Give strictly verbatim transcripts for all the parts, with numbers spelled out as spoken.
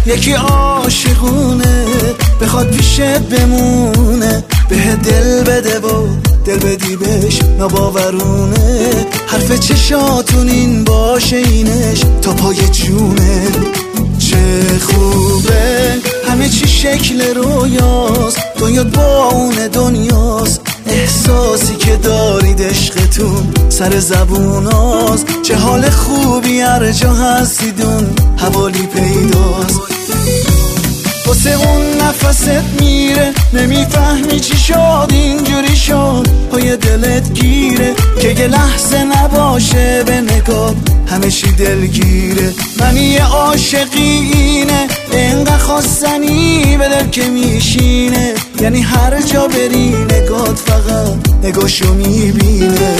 یکی عاشقونه بخواد پیشت بمونه، به دل بده و دل بدی بهش ناباورونه. حرف چشاتون این باشه اینش تا پای جونه. چه خوبه همه چی شکل رویاست، دنیا با اون دنیاست. احساسی که دارید عشقتون سر زبوناست. چه حال خوبی هر جا هستیدون حوالی پیداست. واسه اون نفست میره نمیفهمی چی شد اینجوری شد، پای دلت گیره که یه لحظه نباشه به نگاه همه چی دلگیره. منی یه عاشقی اینه اینقدر خواستنی به دل که میشینه، یعنی هر جا بری نگات فقط نگاشو میبینه.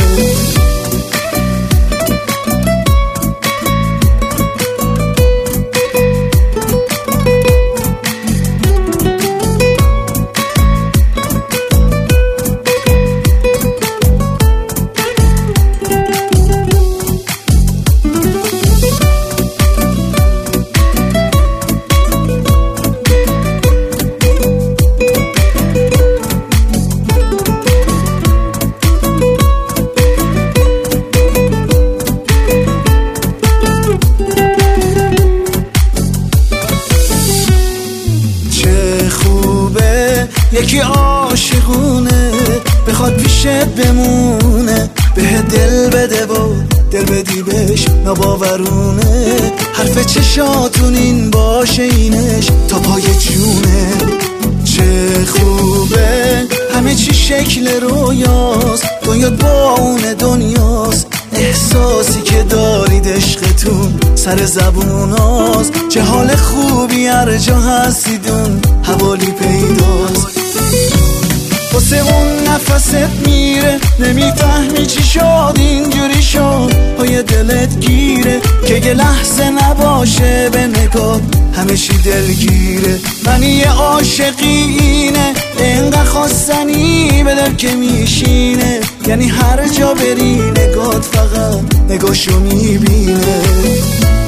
یکی عاشقونه بخواد پیشت بمونه، به دل بده و دل بدی بهش ناباورونه. حرف چشاتون این باشه اینش تا پای جونه. چه خوبه همه چی شکل رویاست، دنیا با اون دنیاست. احساسی که دارید عشقتون سر زبوناست. چه حال خوبی هر جا هستیدون حوالی پیداست. واسه اون نفست میره نمیفهمی چی شد اینجوری شد، پای دلت گیره که یه لحظه نباشه به نگاه همه چی دلگیره. منی یه عاشقی اینه اینقدر خواستنی به دل که میشینه، یعنی هر جا بری نگات فقط نگاشو میبینه.